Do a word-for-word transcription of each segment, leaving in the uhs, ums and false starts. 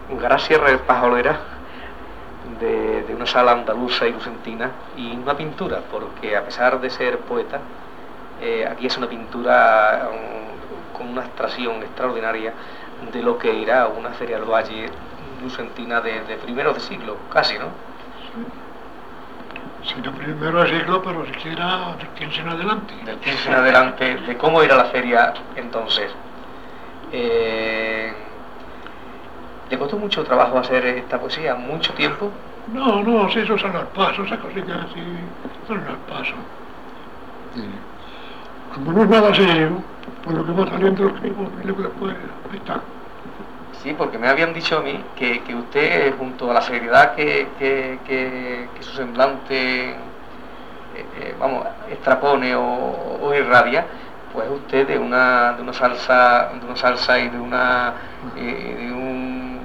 gracia repajolera de, de una sala andaluza y lucentina y una pintura, porque a pesar de ser poeta, eh, aquí es una pintura um, con una abstracción extraordinaria de lo que era una feria del Valle lucentina de, de primeros de siglo, casi, ¿no? Sí, de primero de siglo, pero siquiera del quince en adelante. Del quince en adelante, de cómo era la feria entonces. Eh, ¿Le costó mucho trabajo hacer esta poesía? ¿Mucho tiempo? No, no, sí, eso sale al paso, esa cosita así, sale al paso. Sí. Como no es nada serio, por lo que va saliendo lo escribo, y luego después, ahí está. Sí, porque me habían dicho a mí que, que usted, junto a la seriedad que, que, que, que su semblante, eh, eh, vamos, extrapone o, o irradia, pues usted de una, de una salsa, de una salsa y de una, eh, de un,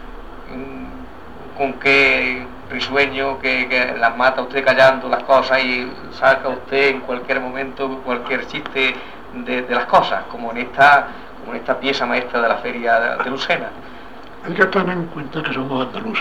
un con qué risueño que, que las mata usted callando las cosas y saca usted en cualquier momento cualquier chiste de, de las cosas, como en esta con esta pieza maestra de la feria de, de Lucena. Hay que tener en cuenta que somos andaluces.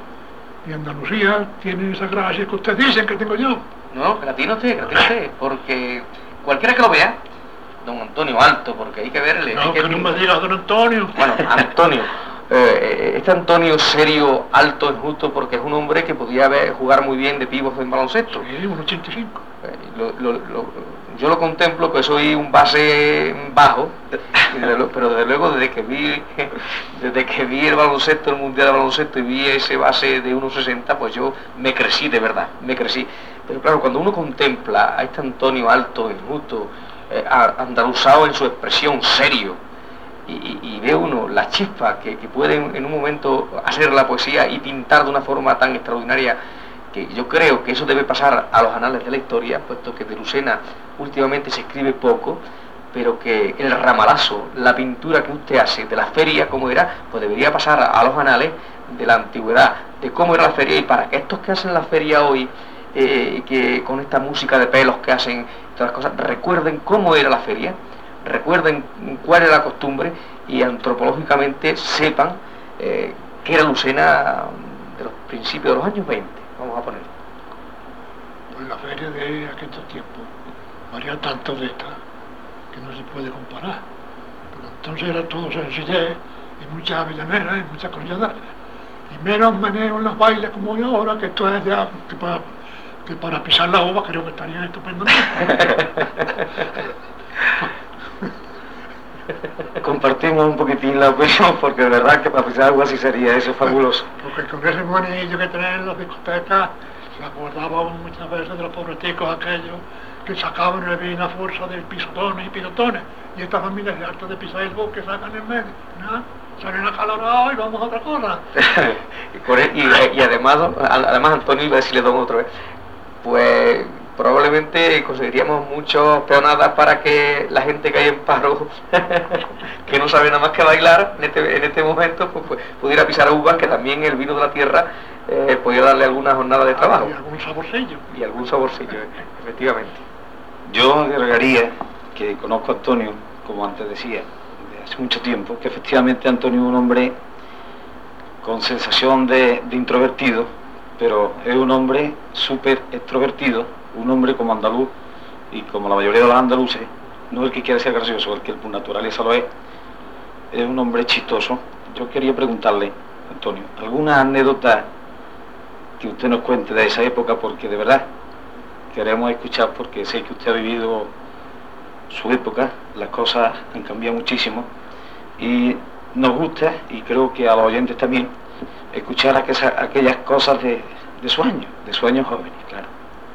Y Andalucía tiene esa gracia que ustedes dicen que tengo yo. No, que la tiene usted, que la tiene usted, porque cualquiera que lo vea, don Antonio Alto, porque hay que verle. No, que, que no me digas don Antonio. Bueno, Antonio. Eh, este Antonio serio, alto, es justo porque es un hombre que podía ver, jugar muy bien de pívot en baloncesto. Sí, un ochenta y cinco. Eh, lo, lo, lo, yo lo contemplo que soy un base bajo, pero desde luego desde que vi desde que vi el baloncesto, el mundial de baloncesto y vi ese base de uno sesenta, pues yo me crecí de verdad, me crecí. Pero claro, cuando uno contempla a este Antonio alto, enjuto, eh, andaluzado en su expresión, serio, y, y, y ve uno la chispa que, que puede en un momento hacer la poesía y pintar de una forma tan extraordinaria, que yo creo que eso debe pasar a los anales de la historia, puesto que de Lucena últimamente se escribe poco, pero que el ramalazo, la pintura que usted hace de la feria como era, pues debería pasar a los anales de la antigüedad, de cómo era la feria, y para que estos que hacen la feria hoy, eh, que con esta música de pelos que hacen, todas las cosas, recuerden cómo era la feria, recuerden cuál era la costumbre y antropológicamente sepan eh, qué era Lucena de los principios de los años veinte, vamos a poner. Pues la feria de aquellos tiempos varía tanto de esta que no se puede comparar. Pero entonces era todo sencillez y muchas avellaneras y muchas colladas y menos meneo en los bailes como hoy ahora, que esto es ya que para, que para pisar la uva creo que estarían estupendamente. Compartimos un poquitín la opinión, porque de verdad que para pisar algo así sería eso fabuloso. Porque con ese monillo que tenían en las discotecas se acordábamos muchas veces de los pobreticos aquellos que sacaban el vino a fuerza de pisotones y pisotones, y estas familias de hartas de pisar el bosque sacan en medio, ¿no? Salen acalorados y vamos a otra cosa. y, y, y además, además Antonio, iba a decirle don otra vez, pues probablemente conseguiríamos muchas peonadas para que la gente que hay en paro, que no sabe nada más que bailar en este, en este momento, pues, pues pudiera pisar uvas, que también el vino de la tierra eh, podría darle alguna jornada de trabajo. Y algún saborcillo. Y algún saborcillo, efectivamente. Yo agregaría que conozco a Antonio, como antes decía, de hace mucho tiempo, que efectivamente Antonio es un hombre con sensación de, de introvertido, pero es un hombre súper extrovertido, un hombre como andaluz y como la mayoría de los andaluces, no el que quiere ser gracioso, el que por naturaleza lo es, es un hombre chistoso. Yo quería preguntarle, Antonio, ¿alguna anécdota que usted nos cuente de esa época? Porque de verdad queremos escuchar, porque sé que usted ha vivido su época, las cosas han cambiado muchísimo y nos gusta, y creo que a los oyentes también, escuchar aquellas, aquellas cosas de, de su año, de sus años jóvenes, claro.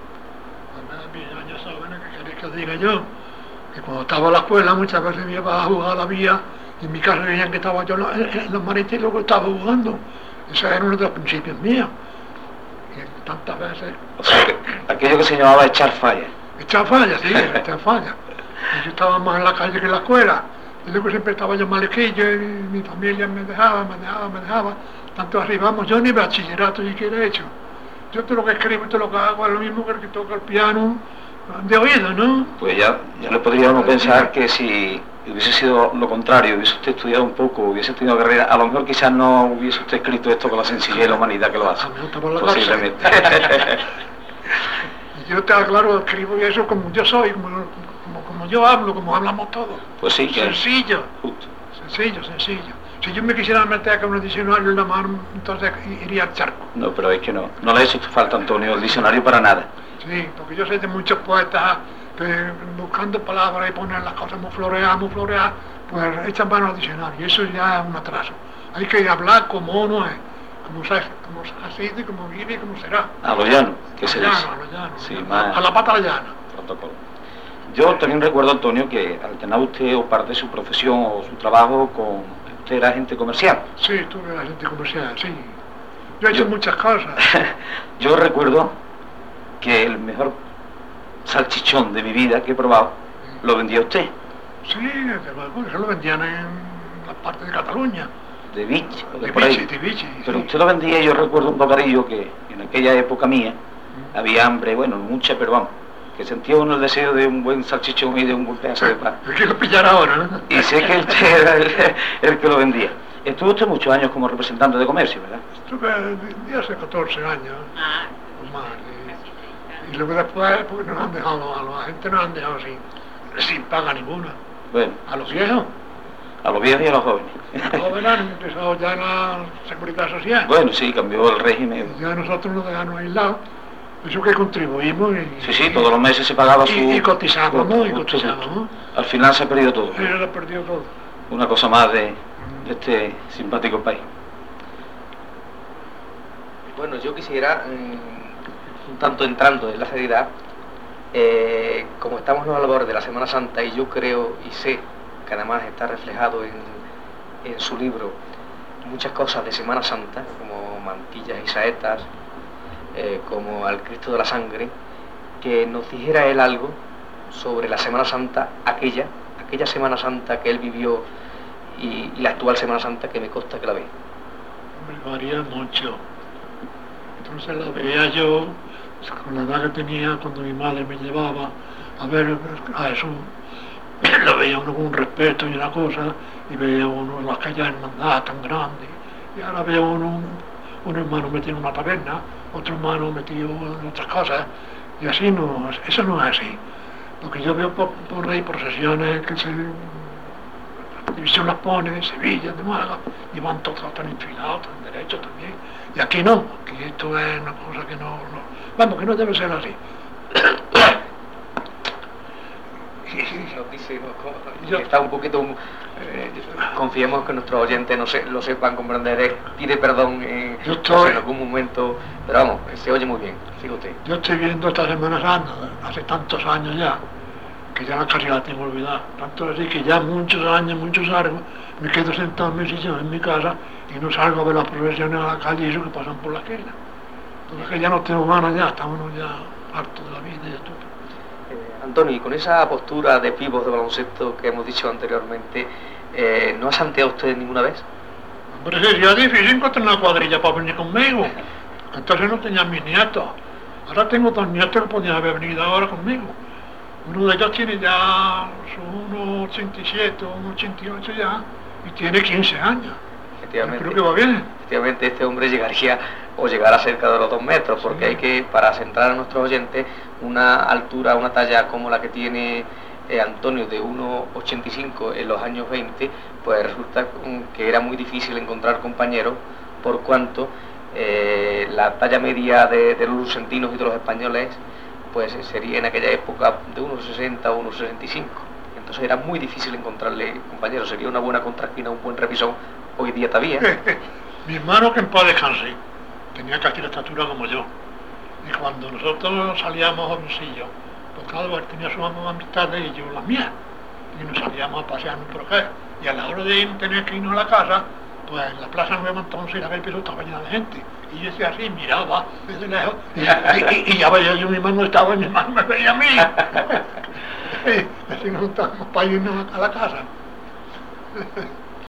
Mis años jóvenes, ¿qué queréis que os diga yo? Que cuando estaba en la escuela muchas veces me iba a jugar a la vía y en mi casa veían que estaba yo en, en los marites y luego estaba jugando. Ese era uno de los principios míos. Y tantas veces... O sea, que aquello que se llamaba echar falla. Echar falla, sí, echar falla. Y yo estaba más en la calle que en la escuela. Y luego siempre estaba yo malequillo y mi familia me dejaba, me dejaba, me dejaba. Tanto arribamos, yo ni bachillerato siquiera he hecho. Yo todo lo que escribo y todo lo que hago es lo mismo que el que toca el piano de oído, ¿no? Pues ya, ya no podría uno pensar que si hubiese sido lo contrario, hubiese usted estudiado un poco, hubiese tenido carrera, a lo mejor quizás no hubiese usted escrito esto con la sencillez y la humanidad que lo hace. Posiblemente. Yo te aclaro, escribo eso como yo soy, como, como, como yo hablo, como hablamos todos. Pues sí, que sencillo. Justo. Sencillo, sencillo. Si yo me quisiera meter con un diccionario en la mano, entonces iría al charco. No, pero es que no. No le ha hecho falta, Antonio, el diccionario para nada. Sí, porque yo sé de muchos poetas que buscando palabras y poner las cosas muy floreadas, muy floreadas, pues echan mano al diccionario. Y eso ya es un atraso. Hay que hablar como uno es, como se, como se ha sido y como vive y como será. A lo llano, que se llano, dice. a lo llano. Sí, a, más a la pata a la llana. Protocolo. Yo también recuerdo, Antonio, que alternaba usted o parte de su profesión o su trabajo con... Usted era agente comercial. Sí, tú eres agente comercial, sí. Yo he hecho Yo- muchas cosas. Yo recuerdo que el mejor salchichón de mi vida que he probado lo vendía usted, Sí, desde luego, eso lo vendían en la parte de Cataluña. de Vich o de De por ahí. Vichy, de Vichy, Pero sí. usted lo vendía y yo recuerdo un bocadillo que en aquella época mía había hambre, bueno, mucha, pero vamos, que sentía uno el deseo de un buen salchichón y de un buen pedazo de pan. Hay que pillar ahora, ¿no? Y sé que usted era el, el que lo vendía. Estuvo usted muchos años como representante de comercio, ¿verdad? Estuve de hace catorce años, o más. Y, y luego después, pues nos han dejado, a la gente nos han dejado sin, sin paga ninguna. Bueno, A los viejos, a los viejos y a los jóvenes. los jóvenes han empezado ya en la seguridad social. Bueno, sí, cambió el régimen. Y ya nosotros nos dejaron aislados. Eso que contribuimos y, Sí, sí, todos los meses se pagaba su... y, y cotizábamos, y Justo, justo. cotizábamos. Al final se ha perdido todo. Y ahora perdido todo. Una cosa más de, de este simpático país. Bueno, yo quisiera, mm, un tanto entrando en la seriedad, eh, como estamos en los albores de la Semana Santa y yo creo y sé que además está reflejado en, en su libro muchas cosas de Semana Santa, como mantillas y saetas, eh, como al Cristo de la Sangre, que nos dijera él algo sobre la Semana Santa, aquella, aquella Semana Santa que él vivió y, y la actual Semana Santa que me consta que la ve. Me varía mucho. Entonces la veía yo con la edad que tenía cuando mi madre me llevaba a ver a eso. Lo veía uno con un respeto y una cosa, y veía uno en aquella hermandad tan grande. Y ahora veo uno, un, un hermano metido en una taberna, otro hermano metido en otras cosas, y así no, eso no es así. Porque yo veo por, por ahí procesiones que se la división las pone de Sevilla, de Málaga, y van todos tan enfilados, tan derechos también. Y aquí no, aquí esto es una cosa que no, no vamos, que no debe ser así. Nos dice, no, Yo- está un poquito, eh, confiemos que nuestros oyentes no se, lo sepan comprender, eh, pide perdón en, Yo estoy- en algún momento, pero vamos, se oye muy bien, sigue usted. Yo estoy viendo esta Semana Santa hace tantos años ya, que ya casi la tengo olvidada. Tanto así que ya muchos años, muchos años, me quedo sentado en mi sillón en mi casa y no salgo a ver las procesiones a la calle y eso que pasan por la esquina. Entonces que ya no tengo ganas ya, está uno ya harto de la vida y de todo. Eh, Antonio, y con esa postura de pibos de baloncesto que hemos dicho anteriormente, eh, ¿no ha santeado usted ninguna vez? Hombre, sería difícil encontrar una cuadrilla para venir conmigo. Entonces no tenía mis nietos. Ahora tengo dos nietos que podían haber venido ahora conmigo. Uno de ellos tiene ya uno ochenta y siete o uno ochenta y ocho ya, y tiene quince años. Yo Efectivamente, creo que va bien. efectivamente este hombre llegaría o llegará cerca de los dos metros, porque Sí. hay que, para centrar a nuestros oyentes, una altura, una talla como la que tiene eh, Antonio de uno ochenta y cinco en los años veinte, pues resulta mm, que era muy difícil encontrar compañeros, por cuanto eh, la talla media de, de los lucentinos y de los españoles pues sería en aquella época de uno sesenta o uno sesenta y cinco. Entonces era muy difícil encontrarle compañeros, sería una buena contraespina, un buen revisón, hoy día todavía. Mi hermano, que en paz descanse, tenía casi la estatura como yo. Y cuando nosotros salíamos jovencillos, pues cada vez tenía sus amistades y yo las mías. Y nos salíamos a pasear por acá. Y a la hora de ir, tener que irnos a la casa, pues en la plaza Nueva entonces la piso estaba llena de gente. Y yo decía así, miraba desde lejos, y, y- y ya veía yo, mi hermano estaba y mi hermano me veía a mí. Y así nos juntábamos para irnos a la casa.